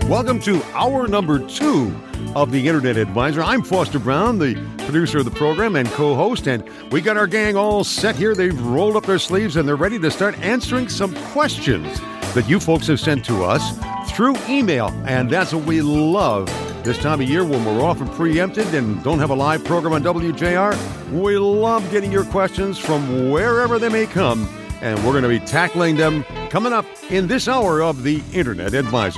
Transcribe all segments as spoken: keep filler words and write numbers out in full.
Welcome to hour number two of the Internet Advisor. I'm Foster Brown, the producer of the program and co-host, and we got our gang all set here. They've rolled up their sleeves and they're ready to start answering some questions that you folks have sent to us through email, and that's what we love this time of year when we're often preempted and don't have a live program on W J R. We love getting your questions from wherever they may come, and we're going to be tackling them coming up in this hour of the Internet Advisor.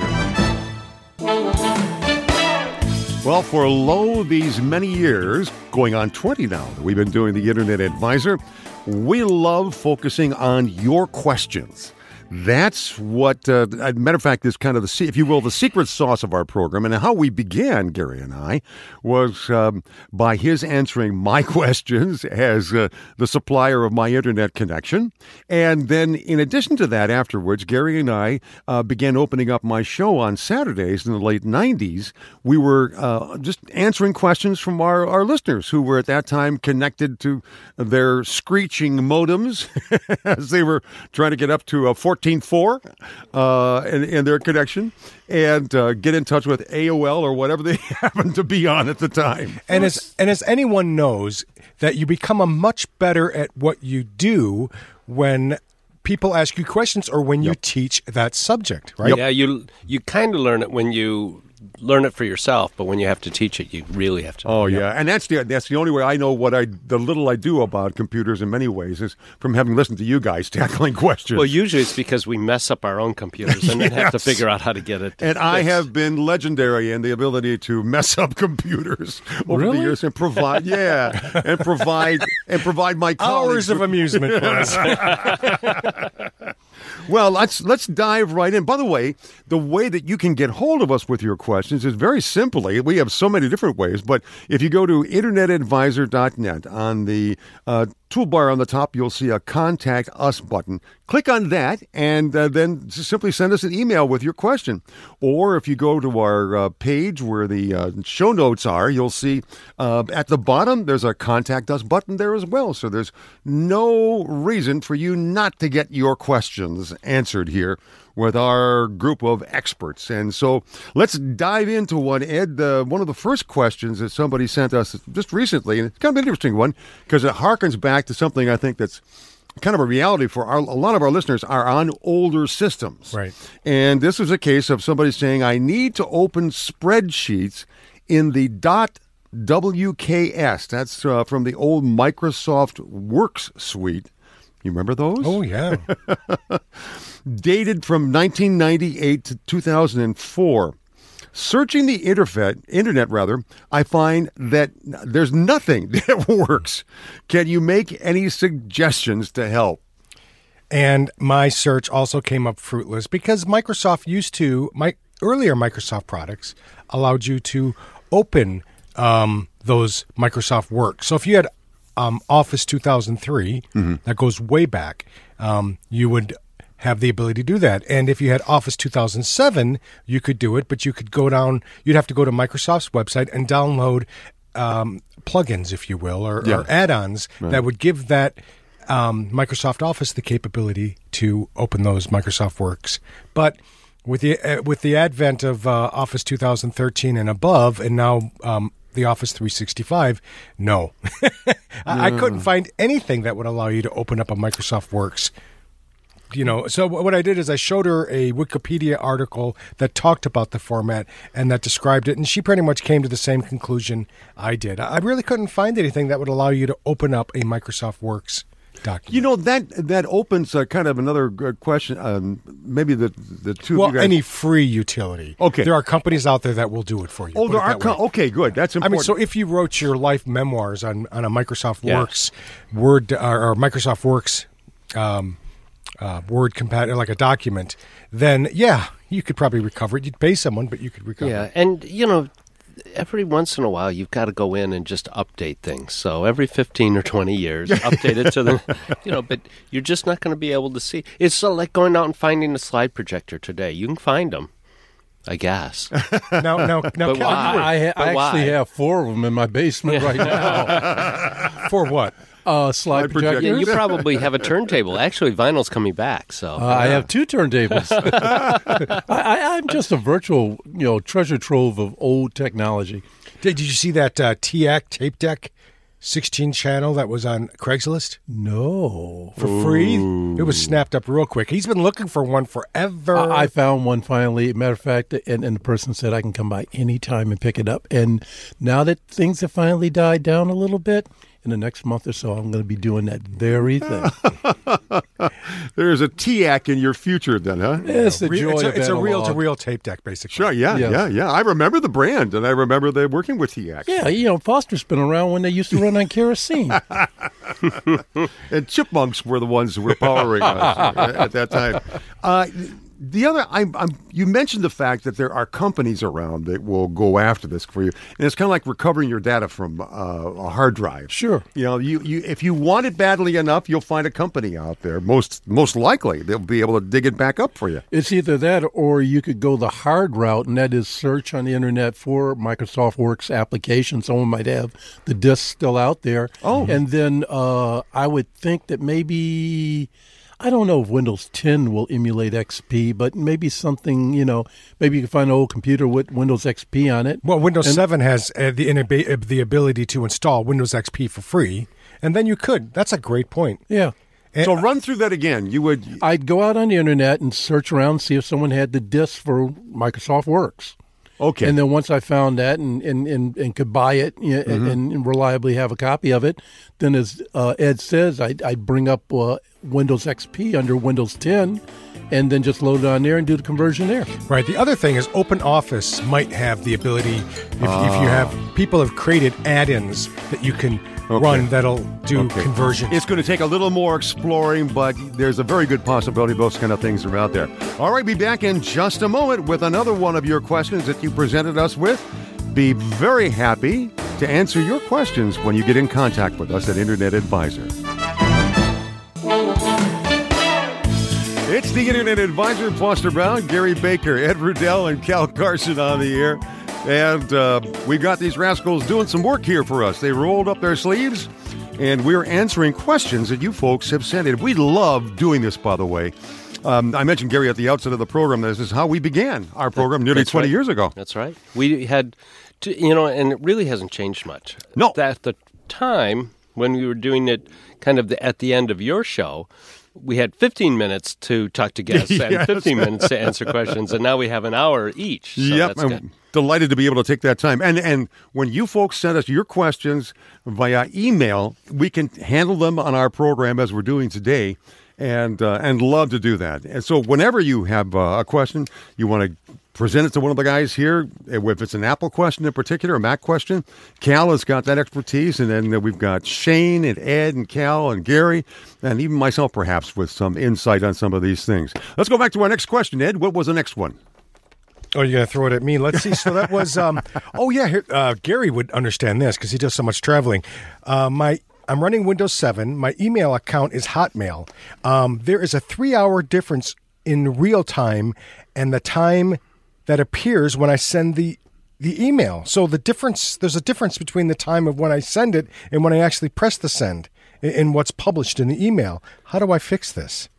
Well, for lo these many years, going on twenty now, that we've been doing the Internet Advisor, we love focusing on your questions. That's what, uh, as a matter of fact, is kind of the, if you will, the secret sauce of our program. And how we began, Gary and I, was um, by his answering my questions as uh, the supplier of my internet connection. And then, in addition to that, afterwards, Gary and I uh, began opening up my show on Saturdays in the late nineties. We were uh, just answering questions from our, our listeners who were at that time connected to their screeching modems as they were trying to get up to a fourteen four uh, in, in their connection and uh, get in touch with A O L or whatever they happened to be on at the time. And as and as anyone knows, that you become a much better at what you do when people ask you questions or when you Yep. teach that subject, right? Yeah, you you kind of learn it when you learn it for yourself, but when you have to teach it, you really have to. Oh yeah, and that's the that's the only way I know what I the little I do about computers in many ways is from having listened to you guys tackling questions. Well, usually it's because we mess up our own computers and then have to Yes. figure out how to get it. And I fixed. have been legendary in the ability to mess up computers over Really? the years and provide, yeah, and provide and provide my colleagues Hours of with- amusement for us. Well, let's let's dive right in. By the way, the way that you can get hold of us with your questions is very simply, we have so many different ways, but if you go to internet advisor dot net, on the uh, toolbar on the top, you'll see a Contact Us button. Click on that, and uh, then just simply send us an email with your question. Or if you go to our uh, page where the uh, show notes are, you'll see uh, at the bottom, there's a Contact Us button there as well. So there's no reason for you not to get your questions answered here with our group of experts. And so let's dive into one, Ed. Uh, one of the first questions that somebody sent us just recently, and it's kind of an interesting one because it harkens back to something I think that's kind of a reality for our, a lot of our listeners are on older systems. Right. And this was a case of somebody saying, I need to open spreadsheets in the .W K S. That's uh, from the old Microsoft Works suite. You remember those? Oh, yeah. Dated from nineteen ninety-eight to two thousand four. Searching the internet, internet rather, I find that there's nothing that works. Can you make any suggestions to help? And my search also came up fruitless because Microsoft used to, my earlier Microsoft products allowed you to open um, those Microsoft Works. So if you had um, Office two thousand three, mm-hmm. that goes way back, um, you would have the ability to do that. And if you had Office two thousand seven, you could do it, but you could go down, you'd have to go to Microsoft's website and download um, plugins, if you will, or, Yeah. or add-ons Right. that would give that um, Microsoft Office the capability to open those Microsoft Works. But with the uh, with the advent of uh, Office two thousand thirteen and above, and now um, the Office three sixty-five, no. I, I couldn't find anything that would allow you to open up a Microsoft Works. You know, so what I did is I showed her a Wikipedia article that talked about the format and that described it, and she pretty much came to the same conclusion I did. I really couldn't find anything that would allow you to open up a Microsoft Works document. You know, that that opens uh, kind of another good question. Um, maybe the the two well, of you guys... any free utility. Okay. There are companies out there that will do it for you. Oh, Put there it are... that Co- way. okay, good. That's I important. mean, so if you wrote your life memoirs on, on a Microsoft Yeah. Works Word or, or Microsoft Works um, uh, Word compat like a document, then yeah, you could probably recover it. You'd pay someone, but you could recover Yeah, it. and you know, every once in a while you've got to go in and just update things. So every fifteen or twenty years, update it to the, you know, but you're just not going to be able to see. It's so like going out and finding a slide projector today. You can find them, I guess. Now, now, now, But Cal, why? you were- I, ha- But I actually why? have four of them in my basement right now. for what? Uh, slide projector. Yeah, you probably have a turntable. Actually, vinyl's coming back. So uh, I have two turntables. I, I, I'm just a virtual, you know, treasure trove of old technology. Did, did you see that uh, T A C tape deck sixteen channel that was on Craigslist? No. For free? It was snapped up real quick. He's been looking for one forever. I, I found one finally. Matter of fact, and, and the person said I can come by anytime and pick it up. And now that things have finally died down a little bit, in the next month or so, I'm going to be doing that very thing. There's a T A C in your future then, huh? It's the Re- joy it's a, of it's a analog. reel-to-reel tape deck, basically. Sure, yeah, Yes. yeah, yeah. I remember the brand, and I remember they working with T A C. Yeah, you know, Foster's been around when they used to run on kerosene. And Chipmunks were the ones who were powering us at that time. Uh, the other, I'm, I'm, you mentioned the fact that there are companies around that will go after this for you, and it's kind of like recovering your data from uh, a hard drive. Sure. You know, you, you if you want it badly enough, you'll find a company out there. Most most likely, they'll be able to dig it back up for you. It's either that or you could go the hard route, and that is search on the internet for Microsoft Works applications. Someone might have the disk still out there. Oh. And then uh, I would think that maybe, I don't know if Windows ten will emulate X P, but maybe something, you know, maybe you can find an old computer with Windows X P on it. Well, Windows And- seven has uh, the inab- uh, the ability to install Windows X P for free, and then you could. That's a great point. Yeah. And- So run through that again. You would. I'd go out on the internet and search around and see if someone had the disk for Microsoft Works. Okay. And then once I found that and, and, and, and could buy it you know, Mm-hmm. and, and reliably have a copy of it, then as uh, Ed says, I'd, I'd bring up uh, Windows X P under Windows ten and then just load it on there and do the conversion there. Right. The other thing is OpenOffice might have the ability, if, if you have, people have created add-ins that you can Okay. run that'll do Okay. conversions. It's going to take a little more exploring, but there's a very good possibility those kind of things are out there. All right, be back in just a moment with another one of your questions that you presented us with. Be very happy to answer your questions when you get in contact with us at Internet Advisor. It's the Internet Advisor, Foster Brown, Gary Baker, Ed Rudell, and Cal Carson on the air. And uh, we've got these rascals doing some work here for us. They rolled up their sleeves, and we're answering questions that you folks have sent in. We love doing this, by the way. Um, I mentioned, Gary, at the outset of the program, this is how we began our program nearly That's twenty right. years ago. That's right. We had, to, you know, and it really hasn't changed much. No. At the time when we were doing it kind of the, at the end of your show, we had fifteen minutes to talk to guests Yes. and fifteen minutes to answer questions, and now we have an hour each. So yep, that's I'm good. delighted to be able to take that time. And and when you folks send us your questions via email, we can handle them on our program as we're doing today, and uh, and love to do that. And so whenever you have uh, a question, you want to present it to one of the guys here. If it's an Apple question in particular, a Mac question, Cal has got that expertise, and then we've got Shane and Ed and Cal and Gary, and even myself perhaps with some insight on some of these things. Let's go back to our next question, Ed. What was the next one? Oh, you're going to throw it at me? Let's see. So that was, um, oh, yeah, here, uh, Gary would understand this because he does so much traveling. Uh, my I'm running Windows seven. My email account is Hotmail. Um, there is a three-hour difference in real time and the time that appears when I send the the email. So the difference, there's a difference between the time of when I send it and when I actually press the send in, in what's published in the email. How do I fix this?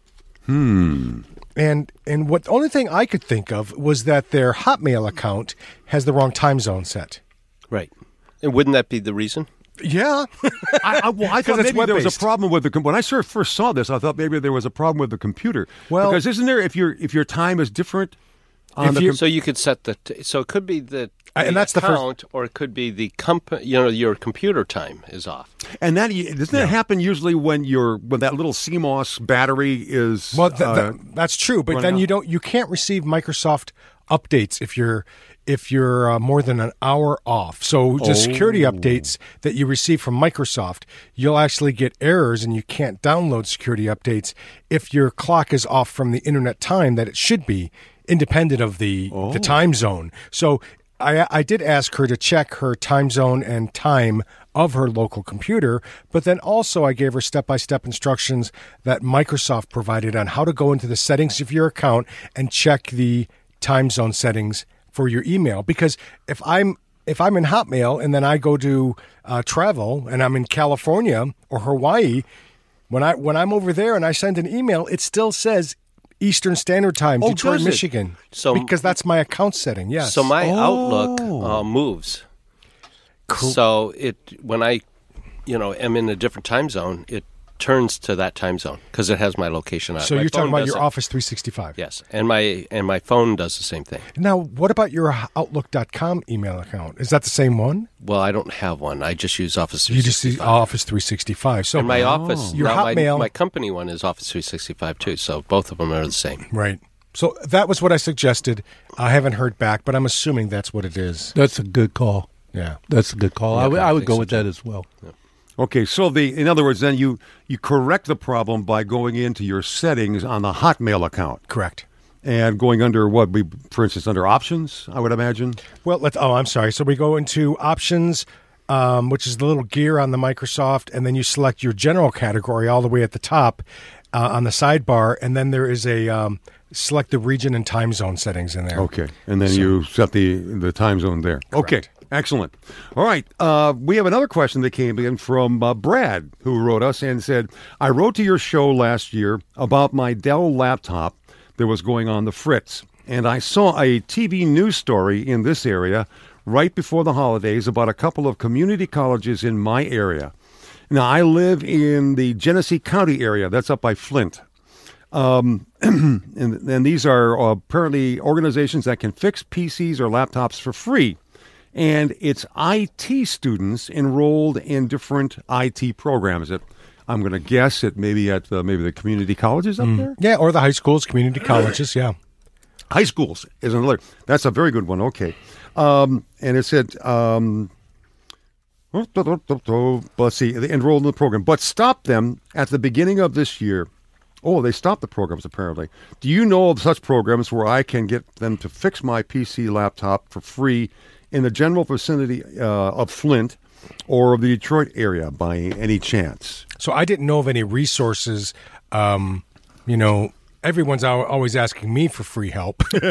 Hmm. And and what the only thing I could think of was that their Hotmail account has the wrong time zone set. Right. And wouldn't that be the reason? Yeah. I, I, well, I 'Cause thought it's maybe there was a web-based. problem with the com- when I sort of first saw this. I thought maybe there was a problem with the computer. Well- because isn't there if your if your time is different on If the you- com- So you could set the t- so it could be the, Uh, and the that's the first- account, or it could be the comp. You know, your computer time is off. and that doesn't that happen usually when your when that little C M O S battery is Well, th- uh, th- that's true, but running then out. you don't you can't receive Microsoft updates if you're if you're uh, more than an hour off. So the security Oh. updates that you receive from Microsoft, you'll actually get errors and you can't download security updates if your clock is off from the internet time that it should be, independent of the Oh. the time zone. So I, I did ask her to check her time zone and time of her local computer, but then also I gave her step-by-step instructions that Microsoft provided on how to go into the settings of your account and check the time zone settings for your email. Because if I'm if I'm in Hotmail and then I go to uh, travel and I'm in California or Hawaii, when I when I'm over there and I send an email, it still says Eastern Standard Time, Oh, Detroit, does it? Michigan. So- because that's my account setting. Yes. So my Oh. Outlook uh, moves. Cool. So it when I, you know, am in a different time zone, it turns to that time zone because it has my location on it. So My you're talking phone about your doesn't. Office three sixty-five. Yes, and my and my phone does the same thing. Now, what about your Outlook dot com email account? Is that the same one? Well, I don't have one. I just use Office You just see three sixty-five. Office three sixty-five. So And my office, Your now my, Hotmail- my company one is Office three sixty-five too. So both of them are the same. Right. So that was what I suggested. I haven't heard back, but I'm assuming that's what it is. That's a good call. Yeah. That's a good call. Yeah, I would I I would think go so, with that as well. Okay, so the in other words, then you you correct the problem by going into your settings on the Hotmail account Correct. and going under what we, for instance, under options. I would imagine. Well, let's. Oh, I'm sorry. So we go into options, um, which is the little gear on the Microsoft, and then you select your general category all the way at the top uh, on the sidebar, and then there is a um, select the region and time zone settings in there. Okay, and then you set the the time zone there. Okay, excellent. All right, uh, we have another question that came in from uh, Brad, who wrote us and said, "I wrote to your show last year about my Dell laptop that was going on the fritz, and I saw a T V news story in this area right before the holidays about a couple of community colleges in my area. Now, I live in the Genesee County area. That's up by Flint." Um, and, and these are uh, apparently organizations that can fix P Cs or laptops for free. And it's I T students enrolled in different I T programs. That I'm going to guess it maybe at uh, maybe the community colleges up there. Yeah, or the high schools, community colleges. Yeah. High schools is another. That's a very good one. Okay. Um, and it said, um, let's see, they enrolled in the program, but stopped them at the beginning of this year. Oh, they stopped the programs, apparently. Do you know of such programs where I can get them to fix my P C laptop for free in the general vicinity uh, of Flint or of the Detroit area by any chance? So I didn't know of any resources. Um, you know, everyone's al- always asking me for free help, and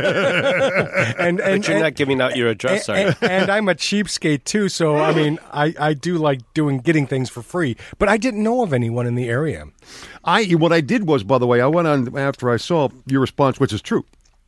and, But you're and not giving out your address, are you? and, and I'm a cheapskate too. So I mean, I, I do like doing getting things for free, but I didn't know of anyone in the area. I what I did was, by the way, I went on after I saw your response, which is true.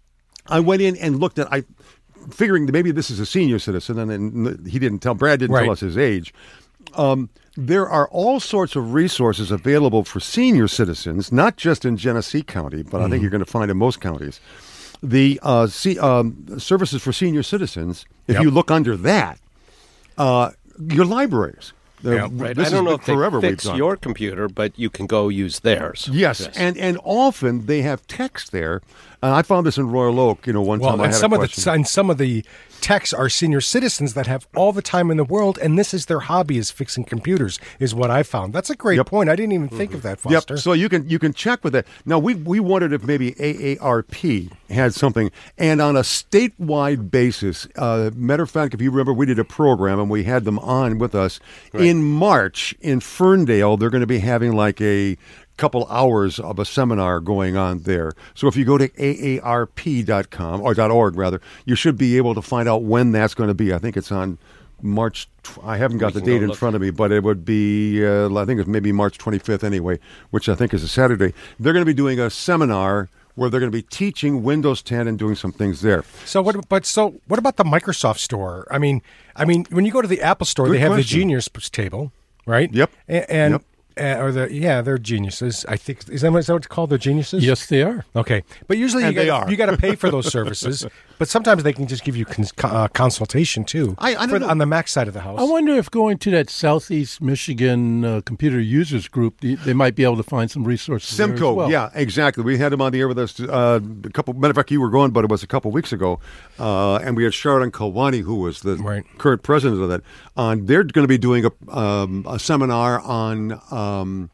I went in and looked at I, figuring that maybe this is a senior citizen, and then he didn't tell Brad didn't Right. tell us his age. Um, there are all sorts of resources available for senior citizens, not just in Genesee County, but I think you're going to find in most counties. The uh, C, um, services for senior citizens. If Yep. you look under that, uh, your libraries. The- Yeah, Right. This I don't has know been if they forever we've fix done. your computer, but you can go use theirs. Yes, and and often they have text there. And I found this in Royal Oak. You know, one Well, time I and had some a of question. the and some of the techs are senior citizens that have all the time in the world, and this is their hobby is fixing computers. Is what I found. That's a great Yep. point. I didn't even think of that, Foster. Yep. So you can you can check with that. Now we we wondered if maybe A A R P had something, and on a statewide basis. Uh, matter of fact, if you remember, we did a program and we had them on with us in March in Ferndale. They're going to be having like a couple hours of a seminar going on there. So if you go to A A R P dot com or .org rather, you should be able to find out when that's going to be. I think it's on March. tw- I haven't got We the can go date in look. front of me, but it would be. Uh, I think it's maybe March twenty-fifth anyway, which I think is a Saturday. They're going to be doing a seminar where they're going to be teaching Windows ten and doing some things there. So what? But so what about the Microsoft Store? I mean, I mean, when you go to the Apple Store, Good they have question. the Genius table, right? Yep. A- And. Yep. Uh, or the yeah, they're geniuses. I think is that what, is that what it's called? They're geniuses. Yes, they are. Okay, but usually you And they got, are. you got to pay for those services. But sometimes they can just give you cons- uh, consultation too. I- I don't for the- know. on the Mac side of the house. I wonder if going to that Southeast Michigan uh, computer users group, they, they might be able to find some resources. there as Simco, well. yeah, exactly. We had him on the air with us uh, a couple. Matter of fact, you were gone, but it was a couple weeks ago, uh, and we had Sharon Kalwani, who was the Right. current president of that. On they're going to be doing a um, a seminar on. Um,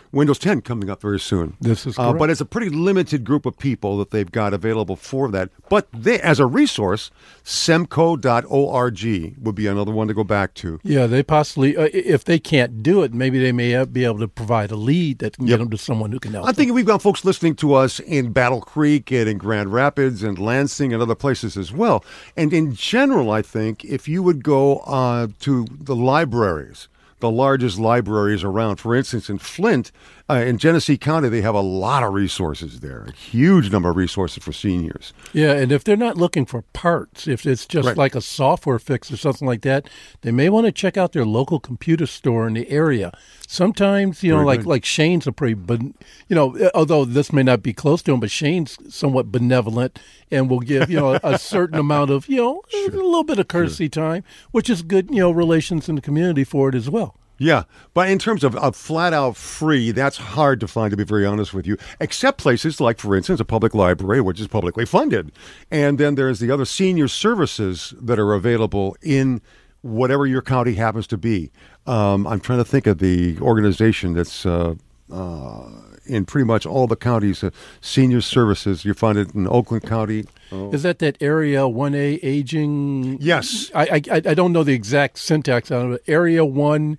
Windows ten coming up very soon. This is uh, correct. But it's a pretty limited group of people that they've got available for that. But they, as a resource, semco dot org would be another one to go back to. Yeah, they possibly, uh, if they can't do it, maybe they may be able to provide a lead that can Yep. get them to someone who can help I'm thinking we've got folks listening to us in Battle Creek and in Grand Rapids and Lansing and other places as well. And in general, I think if you would go uh, to the libraries, the largest libraries around. For instance, in Flint, uh, in Genesee County, they have a lot of resources there, a huge number of resources for seniors. Yeah, and if they're not looking for parts, if it's just Right. like a software fix or something like that, they may want to check out their local computer store in the area. Sometimes, you know, Very like good. like Shane's a pretty, but you know, although this may not be close to him, but Shane's somewhat benevolent and will give you know a certain amount of you know a little bit of courtesy time, which is good, you know, relations in the community for it as well. Yeah, but in terms of, of flat out free, that's hard to find, to be very honest with you, except places like, for instance, a public library, which is publicly funded. And then there's the other senior services that are available in whatever your county happens to be. Um, I'm trying to think of the organization that's uh, uh, in pretty much all the counties, uh, senior services. You find it in Oakland County. Oh. Is that that area one A aging? Yes. I I, I don't know the exact syntax on it, but area one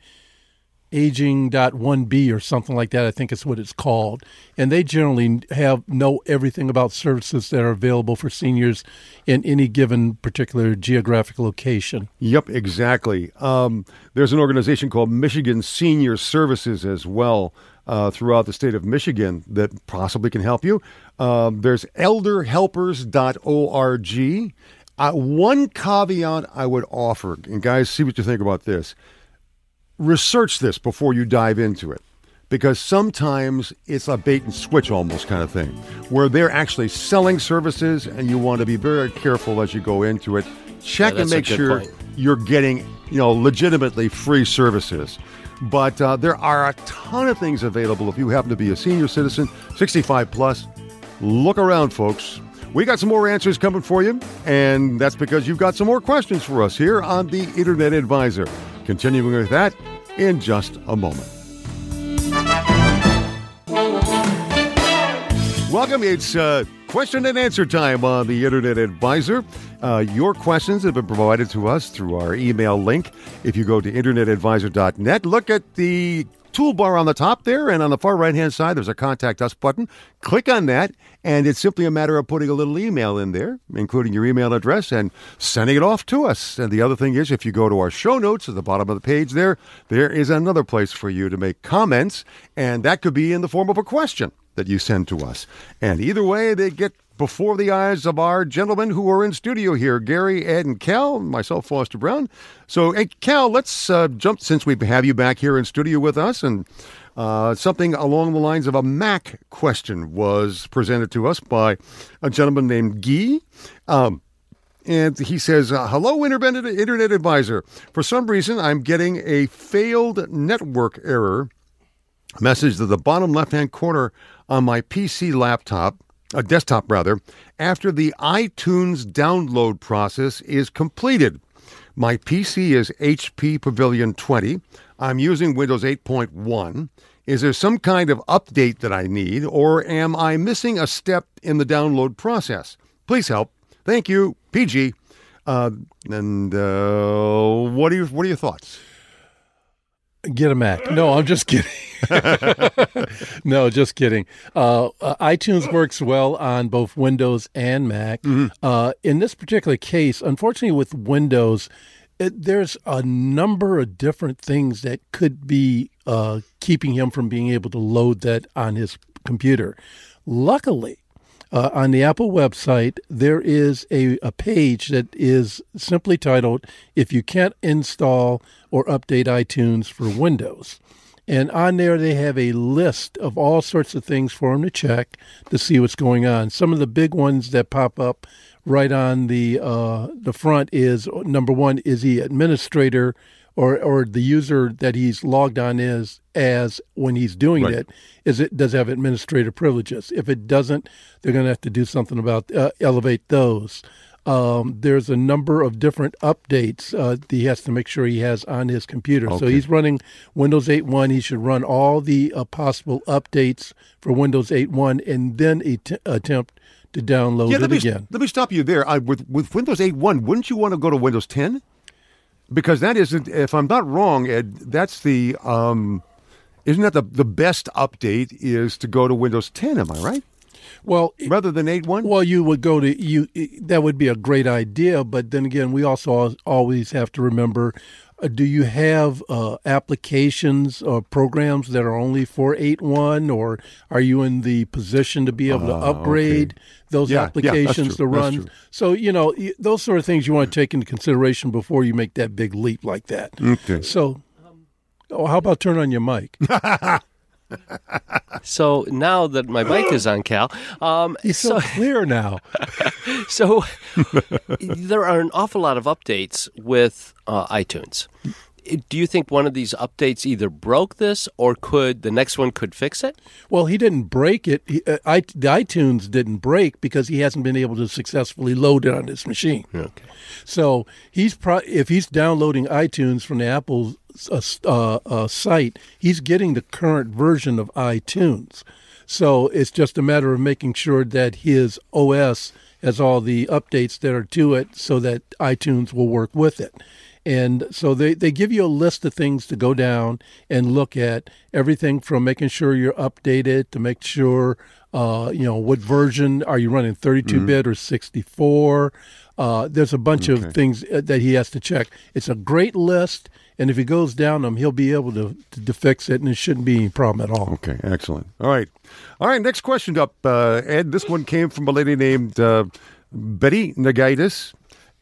aging dot one B or something like that, I think is what it's called. And they generally have know everything about services that are available for seniors in any given particular geographic location. Yep, exactly. Um, there's an organization called Michigan Senior Services as well uh, throughout the state of Michigan that possibly can help you. Um, there's elder helpers dot org. Uh, one caveat I would offer, and guys, see what you think about this. Research this before you dive into it, because sometimes it's a bait and switch almost kind of thing, where they're actually selling services, and you want to be very careful as you go into it. Check Yeah, and that's a make good sure point. you're getting, you know, legitimately free services. But uh, there are a ton of things available if you happen to be a senior citizen, sixty-five plus. Look around, folks. We got some more answers coming for you, and that's because you've got some more questions for us here on the Internet Advisor. Continuing with that in just a moment. Welcome. It's uh, question and answer time on the Internet Advisor. Uh, your questions have been provided to us through our email link. If you go to internet advisor dot net, look at the toolbar on the top there, and on the far right-hand side, there's a Contact Us button. Click on that, and it's simply a matter of putting a little email in there, including your email address, and sending it off to us. And the other thing is, if you go to our show notes at the bottom of the page there, there is another place for you to make comments, and that could be in the form of a question that you send to us. And either way, they get before the eyes of our gentlemen who are in studio here, Gary, Ed, and Cal, myself, Foster Brown. So, hey, Cal, let's uh, jump, since we have you back here in studio with us, and uh, something along the lines of a Mac question was presented to us by a gentleman named Guy. Um, and he says, uh, hello, Internet, Internet Advisor. For some reason, I'm getting a failed network error message at the bottom left-hand corner on my P C laptop, a desktop rather, after the iTunes download process is completed. My P C is H P Pavilion twenty. I'm using Windows eight point one. Is there some kind of update that I need, or am I missing a step in the download process? Please help. Thank you, P G. Uh, and uh, what are your what are your thoughts? Get a Mac. No, I'm just kidding. No, just kidding. Uh, uh, iTunes works well on both Windows and Mac. Mm-hmm. Uh, in this particular case, unfortunately with Windows, it, there's a number of different things that could be uh, keeping him from being able to load that on his computer. Luckily, Uh, on the Apple website, there is a, a page that is simply titled, If You Can't Install or Update iTunes for Windows. And on there, they have a list of all sorts of things for him to check to see what's going on. Some of the big ones that pop up right on the uh, the front is, number one, is he administrator or or the user that he's logged on is as when he's doing Right. it, is it does it have administrative privileges. If it doesn't, they're going to have to do something about uh, elevate those. um, there's a number of different updates uh, that he has to make sure he has on his computer. So Okay. he's running Windows eight point one. He should run all the uh, possible updates for Windows eight point one and then at- attempt to download Yeah, it let me, again. let me stop you there. I, with, with Windows eight point one, wouldn't you want to go to Windows ten? Because that isn't, if I'm not wrong, Ed, that's the, um, isn't that the, the best update is to go to Windows ten, am I right? Well, Rather than eight point one? Well, you would go to you. That would be a great idea, but then again, we also al- always have to remember: uh, do you have uh, applications or programs that are only for eight point one, or are you in the position to be able to Ah, upgrade okay. those Yeah, yeah, that's applications true, to that's run? true. So you know y- those sort of things you want to take into consideration before you make that big leap like that. Okay. So, oh, how about turn on your mic? So now that my mic is on, Cal, um, He's so, so clear now. so there are an awful lot of updates with uh, iTunes. Do you think one of these updates either broke this, or could the next one could fix it? Well, he didn't break it. He, uh, I, the iTunes didn't break because he hasn't been able to successfully load it on his machine. Okay. So he's pro- if he's downloading iTunes from the Apple uh, uh, uh, site, he's getting the current version of iTunes. So it's just a matter of making sure that his O S has all the updates that are to it so that iTunes will work with it. And so they, they give you a list of things to go down and look at, everything from making sure you're updated to make sure, uh, you know, what version are you running, thirty-two bit or sixty-four. Uh, there's a bunch Okay. of things that he has to check. It's a great list, and if he goes down them, he'll be able to, to, to fix it, and it shouldn't be any problem at all. Okay, excellent. All right. All right, next question up, uh, Ed. This one came from a lady named uh, Betty Nagaitis.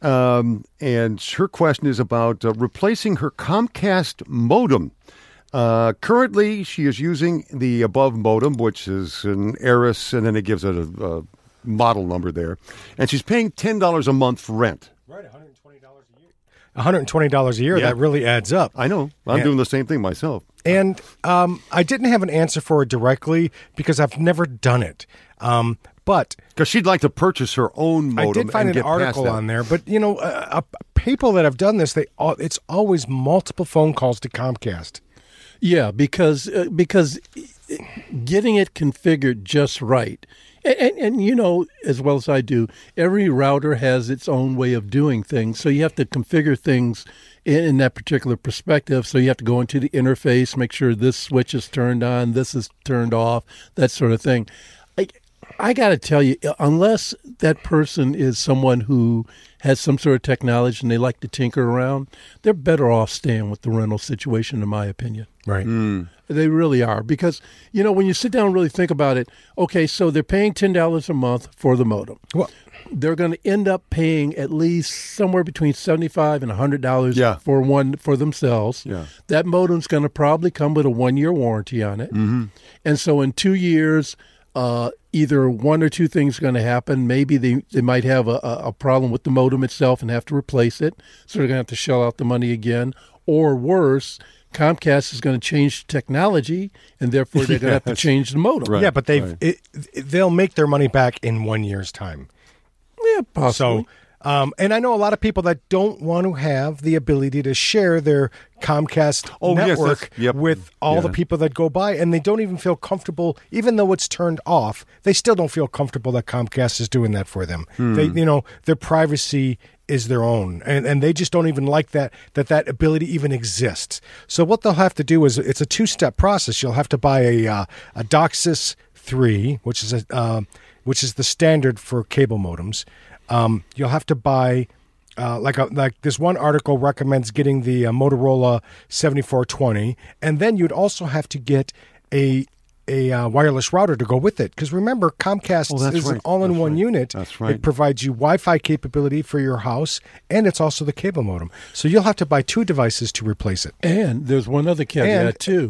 Um, and her question is about uh, replacing her Comcast modem. Uh, currently, she is using the above modem, which is an Aris, and then it gives it a, a model number there. And she's paying ten dollars a month for rent. Right, one hundred twenty dollars a year. one hundred twenty dollars a year, Yeah. that really adds up. I know. I'm Yeah. doing the same thing myself. And um, I didn't have an answer for it directly because I've never done it. Um, but Because she'd like to purchase her own modem. I did find and an get past article that. on there. But, you know, uh, uh, people that have done this, they all, it's always multiple phone calls to Comcast. Yeah, because uh, because getting it configured just right, and, and and you know as well as I do, every router has its own way of doing things. So you have to configure things in, in that particular perspective. So you have to go into the interface, make sure this switch is turned on, this is turned off, that sort of thing. I I got to tell you, unless that person is someone who has some sort of technology and they like to tinker around, they're better off staying with the rental situation, in my opinion. Right. They really are. Because, you know, when you sit down and really think about it, okay, so they're paying ten dollars a month for the modem. Well, They're going to end up paying at least somewhere between seventy-five dollars and one hundred dollars Yeah. for one for themselves. Yeah. That modem's going to probably come with a one-year warranty on it. Mm-hmm. And so in two years, uh, either one or two things are going to happen. Maybe they, they might have a, a a problem with the modem itself and have to replace it. So they're going to have to shell out the money again. Or worse, Comcast is going to change technology, and therefore they're going to have to Yes. change the modem. Right. yeah, but they've right. it, it- they'll make their money back in one year's time. Yeah, possibly. So, um, and I know a lot of people that don't want to have the ability to share their Comcast Oh, yes, network that's- yep. with all Yeah. the people that go by, and they don't even feel comfortable, even though it's turned off. They still don't feel comfortable that Comcast is doing that for them. Hmm. They, you know, their privacy is their own, and and they just don't even like that that that ability even exists. So what they'll have to do is it's a two step process. You'll have to buy a uh, a DOCSIS three, which is a uh, which is the standard for cable modems. Um, you'll have to buy, uh, like a, like this one article recommends getting the uh, Motorola seventy-four twenty, and then you'd also have to get a a uh, wireless router to go with it. Because remember, Comcast Oh, that's is an right. all-in-one That's right. unit. That's right. It provides you Wi-Fi capability for your house, and it's also the cable modem. So you'll have to buy two devices to replace it. And there's one other caveat, And- too.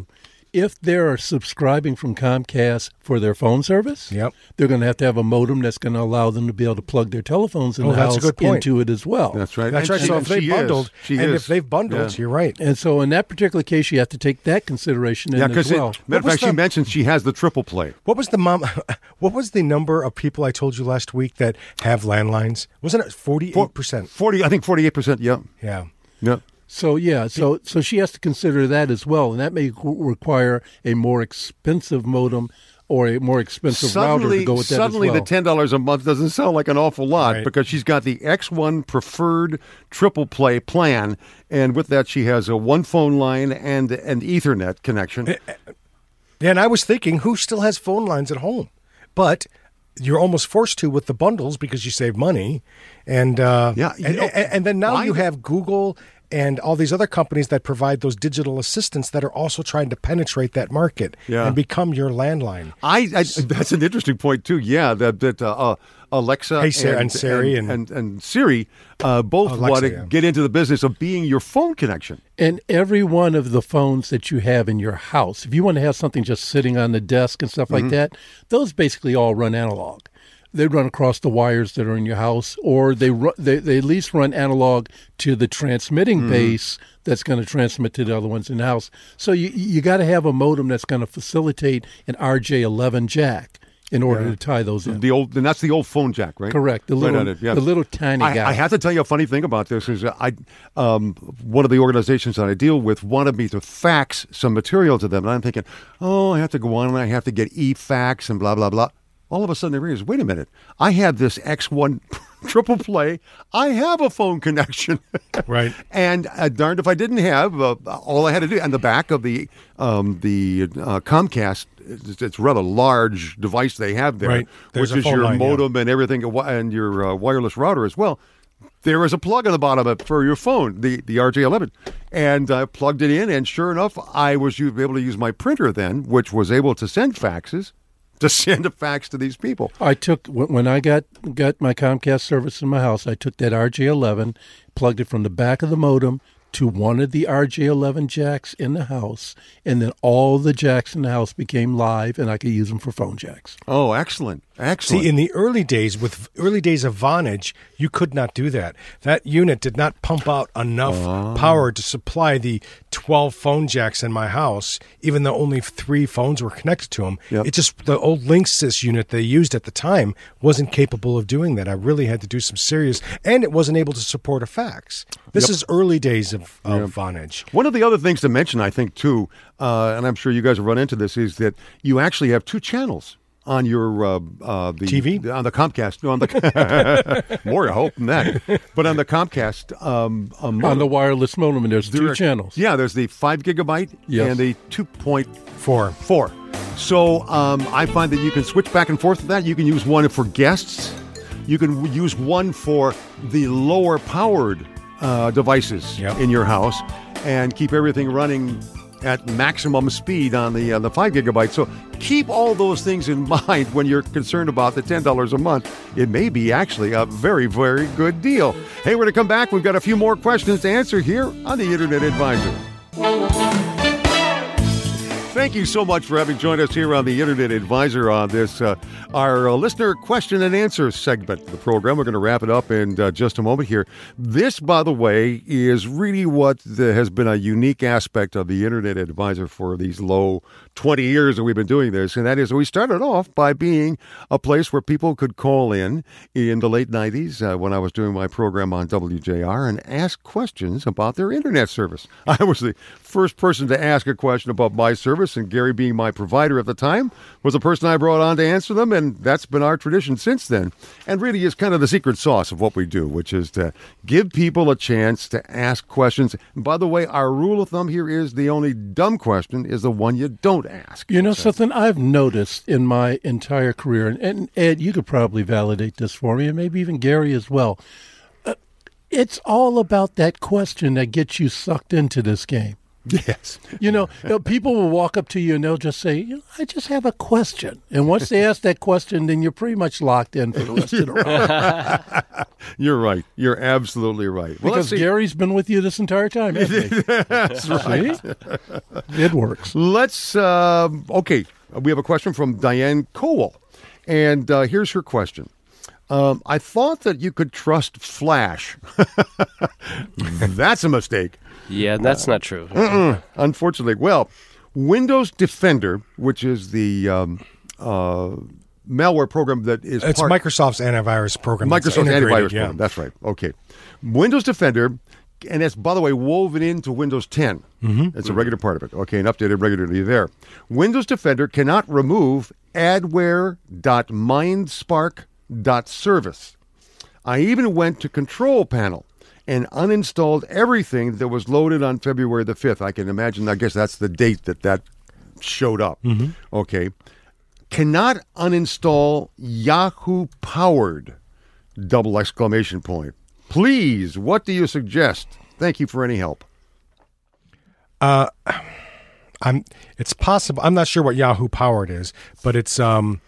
if they're subscribing from Comcast for their phone service, Yep. they're going to have to have a modem that's going to allow them to be able to plug their telephones in Oh, the that's a house good point. into it as well. That's right. That's And right. she- So and if they she is. bundled, She and is. if they've bundled, Yeah. you're right. And so in that particular case, you have to take that consideration in Yeah, as because well. matter of What was fact, she the- mentioned she has the triple play. What was the mom? What was the number of people I told you last week that have landlines? Wasn't it forty-eight percent? Forty, I think forty-eight percent. Yeah, Yeah. yeah. So yeah, so so she has to consider that as well, and that may qu- require a more expensive modem or a more expensive router Suddenly, to go with that suddenly as well. the ten dollars a month doesn't sound like an awful lot Right. because she's got the X one preferred triple play plan, and with that she has a one phone line and an Ethernet connection. And I was thinking, who still has phone lines at home? But you're almost forced to with the bundles because you save money, and uh, Yeah, you and, know, and, and then now why- you have Google and all these other companies that provide those digital assistants that are also trying to penetrate that market Yeah. and become your landline. I, I that's an interesting point too. Yeah, that that uh, uh, Alexa Hey, Siri- and, and Siri and, and- and, and Siri uh, both Alexa, want to yeah. get into the business of being your phone connection. And every one of the phones that you have in your house, if you want to have something just sitting on the desk and stuff like Mm-hmm. that, those basically all run analog. They run across the wires that are in your house, or they ru- they, they at least run analog to the transmitting Mm-hmm. base that's going to transmit to the other ones in the house. So you you got to have a modem that's going to facilitate an R J eleven jack in order to tie those in. The old, and that's the old phone jack, right? Correct. The Right little, on it, yeah. the little tiny I, guy. I have to tell you a funny thing about this is that I, um, one of the organizations that I deal with wanted me to fax some material to them, and I'm thinking, oh, I have to go on and I have to get e-fax and blah blah blah. All of a sudden, I realized, wait a minute, I have this X one triple play. I have a phone connection, Right. And uh, darned if I didn't have. Uh, all I had to do, on the back of the um, the uh, Comcast, it's, it's a rather large device they have there, Right. There's which a is phone your line, yeah. modem and everything, and your uh, wireless router as well. There is a plug on the bottom of it for your phone, the, the R J eleven. And I plugged it in, and sure enough, I was u- able to use my printer then, which was able to send faxes, to send a fax to these people. I took when when I got got my Comcast service in my house. I took that R J eleven, plugged it from the back of the modem to one of the R J eleven jacks in the house, and then all the jacks in the house became live, and I could use them for phone jacks. Oh, excellent. Excellent. See, in the early days, with early days of Vonage, you could not do that. That unit did not pump out enough Oh. power to supply the twelve phone jacks in my house, even though only three phones were connected to them. Yep. It just, the old Linksys unit they used at the time wasn't capable of doing that. I really had to do some serious, and it wasn't able to support a fax. This Yep. is early days of, of Vonage. One of the other things to mention, I think, too, uh, and I'm sure you guys have run into this, is that you actually have two channels on your uh, uh, the T V? on the Comcast. No, on the more I hope than that, but on the Comcast um, um, On the wireless modem, and there's two there- channels. Yeah, there's the five gigabyte Yes. and the two point Four. four. So um, I find that you can switch back and forth with that. You can use one for guests. You can w- use one for the lower powered uh, devices Yep. in your house, and keep everything running at maximum speed on the uh, the five gigabyte. So keep all those things in mind when you're concerned about the ten dollars a month. It may be actually a very, very good deal. Hey, we're going to come back. We've got a few more questions to answer here on the Internet Advisor. Thank you so much for having joined us here on the Internet Advisor on this, uh, our uh, listener question and answer segment of the program. We're going to wrap it up in uh, just a moment here. This, by the way, is really what the, has been a unique aspect of the Internet Advisor for these low twenty years that we've been doing this, and that is we started off by being a place where people could call in in the late nineties uh, when I was doing my program on W J R and ask questions about their Internet service. I was the first person to ask a question about my service, and Gary, being my provider at the time, was the person I brought on to answer them, and that's been our tradition since then, and really is kind of the secret sauce of what we do, which is to give people a chance to ask questions. And by the way, our rule of thumb here is the only dumb question is the one you don't ask. You know something I've noticed in my entire career, and, and Ed, you could probably validate this for me, and maybe even Gary as well. Uh, it's all about that question that gets you sucked into this game. Yes. You know, you know, people will walk up to you and they'll just say, you know, I just have a question. And once they ask that question, then you're pretty much locked in for the rest of the ride. You're right. You're absolutely right. Well, Because let's see. Gary's been with you this entire time, hasn't he? That's right. See? It works. Let's, um, okay, we have a question from Diane Cole. And uh, here's her question. Um, I thought that you could trust Flash. That's a mistake. Yeah, that's not true. Mm-mm. Unfortunately. Well, Windows Defender, which is the um, uh, malware program that is It's part... Microsoft's antivirus program. that's Microsoft's integrated, antivirus yeah. program. That's right. Okay. Windows Defender, and it's, by the way, woven into Windows ten. Mm-hmm. It's a regular part of it. Okay, and updated regularly there. Windows Defender cannot remove adware dot mindspark dot service. I even went to Control Panel and uninstalled everything that was loaded on February the fifth. I can imagine, I guess that's the date that that showed up. Mm-hmm. Okay. Cannot uninstall Yahoo Powered, double exclamation point. Please, what do you suggest? Thank you for any help. Uh, I'm. It's possible. I'm not sure what Yahoo Powered is, but it's um,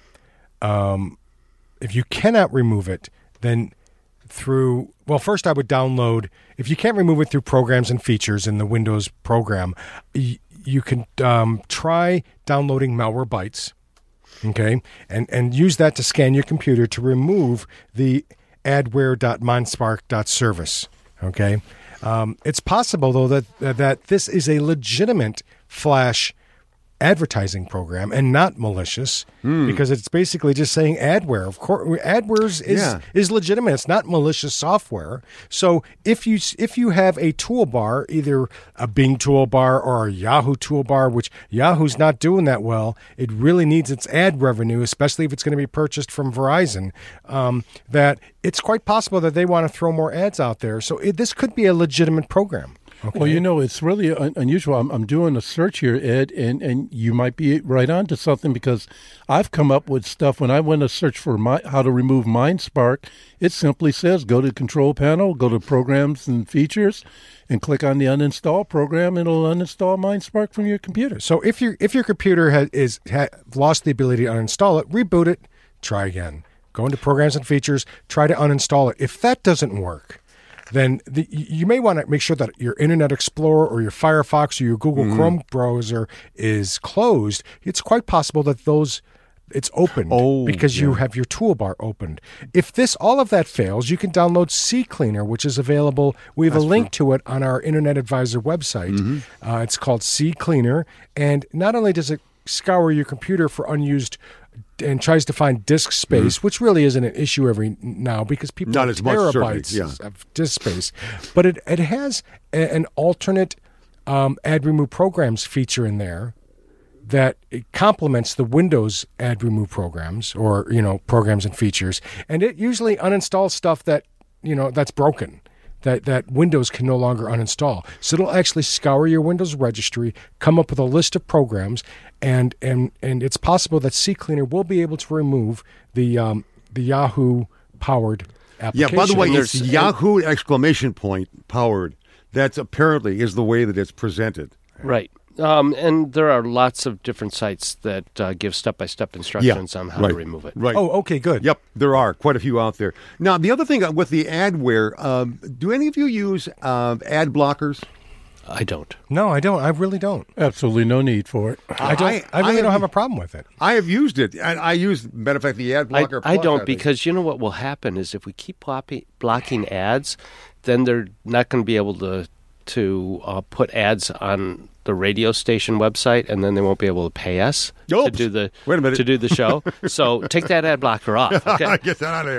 um, if you cannot remove it, then through well, first I would download. If you can't remove it through programs and features in the Windows program, y- you can um, try downloading Malwarebytes. Okay, and and use that to scan your computer to remove the adware dot mindspark dot service. Okay. Um, it's possible, though, that that this is a legitimate Flash advertising program and not malicious, mm. because it's basically just saying adware. Of course, adware is Yeah. is legitimate. It's not malicious software. So if you if you have a toolbar, either a Bing toolbar or a Yahoo toolbar, which Yahoo's not doing that well, it really needs its ad revenue, especially if it's going to be purchased from Verizon. Um, that it's quite possible that they want to throw more ads out there. So it, this could be a legitimate program. Okay. Well, you know, it's really un- unusual. I'm, I'm doing a search here, Ed, and, and you might be right on to something, because I've come up with stuff. When I went to search for my, how to remove MindSpark, it simply says go to Control Panel, go to Programs and Features, and click on the uninstall program, and it'll uninstall MindSpark from your computer. So if your if your computer has is ha, lost the ability to uninstall it, reboot it, try again. Go into Programs and Features, try to uninstall it. If that doesn't work, then the, you may want to make sure that your Internet Explorer or your Firefox or your Google mm. Chrome browser is closed. It's quite possible that those it's opened oh, because yeah. you have your toolbar opened. If this all of that fails, you can download CCleaner, which is available. We have That's a link true. to it on our Internet Advisor website. Mm-hmm. Uh, it's called CCleaner, and not only does it scour your computer for unused and tries to find disk space, mm-hmm. which really isn't an issue every now because people Not have as much, terabytes yeah. of disk space. But it, it has a, an alternate um, ad remove programs feature in there that it complements the Windows ad remove programs, or you know programs and features, and it usually uninstalls stuff that you know that's broken. That, that Windows can no longer uninstall. So it'll actually scour your Windows registry, come up with a list of programs, and and, and it's possible that CCleaner will be able to remove the um, the Yahoo powered application. Yeah, by the way, And it's there's- Yahoo exclamation point powered. That's apparently is the way that it's presented. Right. Um, and there are lots of different sites that uh, give step-by-step instructions on how right, to remove it. Right. Oh, okay, good. Yep, there are quite a few out there. Now, the other thing with the adware, um, do any of you use um, ad blockers? I don't. No, I don't. I really don't. Absolutely no need for it. I don't. I, I really have- don't have a problem with it. I have used it. I, I use, matter of fact, the ad I, blocker. I plus, don't think. because you know what will happen is if we keep blocking, blocking ads, then they're not going to be able to to uh, put ads on the radio station website, and then they won't be able to pay us to Oops. do the Wait a minute. to do the show. So take that ad blocker off. Okay? Get that out of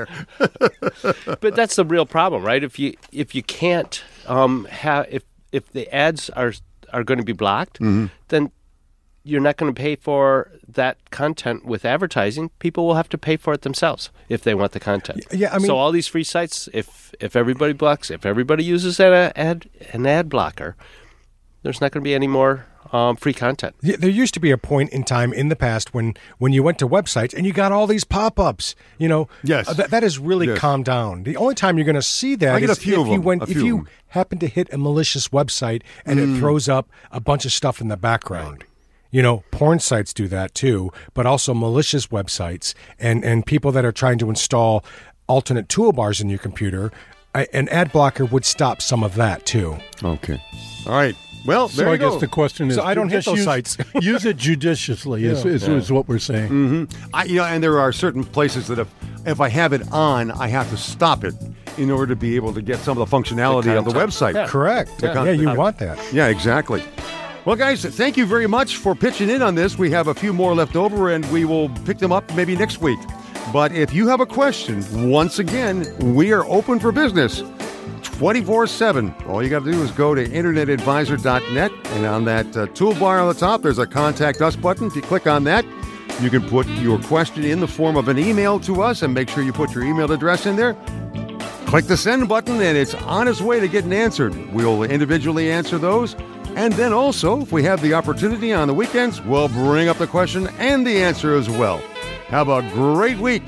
here. But that's the real problem, right? If you if you can't um, have if if the ads are are going to be blocked, Mm-hmm. then you're not going to pay for that content with advertising. People will have to pay for it themselves if they want the content. Yeah, I mean- so all these free sites, if if everybody blocks, if everybody uses an ad an ad blocker, there's not going to be any more um, free content. Yeah, there used to be a point in time in the past when, when you went to websites and you got all these pop-ups. You know, Yes. uh, th- that has really Yes. calmed down. The only time you're going to see that I get is a few if of you them, went, a if few of you them. happen to hit a malicious website and Mm. it throws up a bunch of stuff in the background. You know, porn sites do that too, but also malicious websites and, and people that are trying to install alternate toolbars in your computer. I, an ad blocker would stop some of that too. Okay. All right. Well, there So I you go. guess the question is, So I don't hit just those use, sites. use it judiciously is, Yeah. is, is what we're saying. Mm-hmm. I, you know, and there are certain places that if if I have it on, I have to stop it in order to be able to get some of the functionality The of the content. website. Yeah. Correct. The Yeah, con- you the- want that. Yeah, exactly. Well, guys, thank you very much for pitching in on this. We have a few more left over, and we will pick them up maybe next week. But if you have a question, once again, we are open for business twenty-four seven. All you got to do is go to internet advisor dot net, and on that uh, toolbar on the top, there's a Contact Us button. If you click on that, you can put your question in the form of an email to us, and make sure you put your email address in there. Click the send button, and it's on its way to getting answered. We'll individually answer those. And then also, if we have the opportunity on the weekends, we'll bring up the question and the answer as well. Have a great week.